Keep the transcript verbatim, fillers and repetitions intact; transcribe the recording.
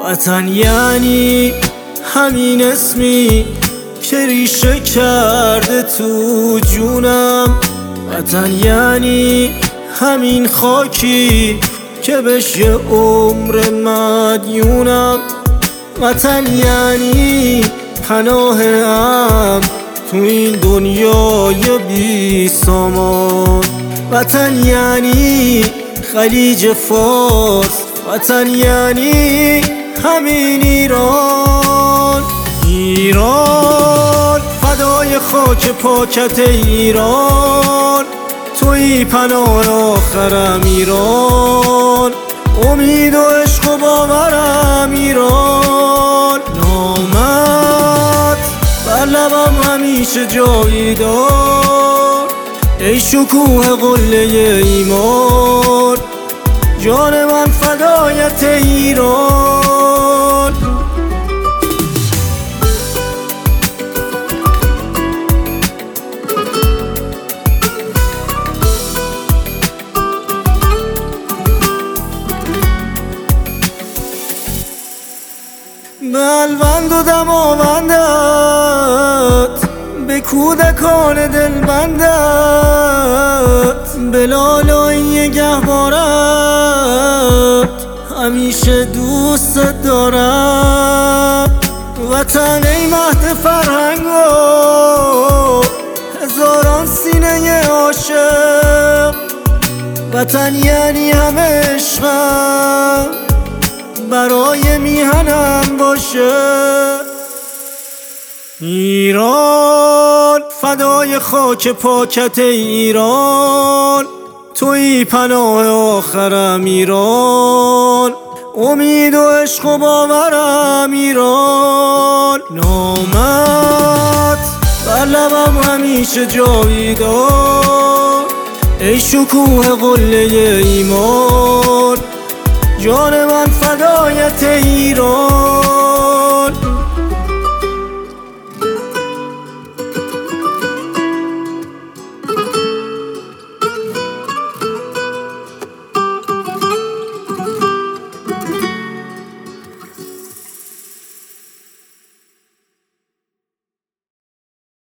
وطن یعنی همین اسمی که ریشه کرده تو جونم. وطن یعنی همین خاکی که بهش یه عمر مدیونم. وطن یعنی پناهم تو این دنیای بی سامان. وطن یعنی خلیج فارس، وطن یعنی همین ایران. ایران فدای خاک پاکت ایران، توی پناه آخرم ایران. امید و عشق و باورم ایران. نامت بر لبم همیشه جاویدان، ای شکوه قله ایمان. جان من فدایت ایران. بلبند و دماوندت، به کودکان دلبندت، به لالایی گهوارت همیشه دوست دارم. وطن ای مهد فرهنگ و هزاران سینه عاشق. وطن یعنی همه عشقم برای میهنم باشه. ایران فدای خاک پاکت ایران، توی پناه آخرم ایران. امید و عشق و باورم ایران. نامت بر لبم همیشه جاویدان، ای شکوه قله ایمان. جان من فدایت ایران.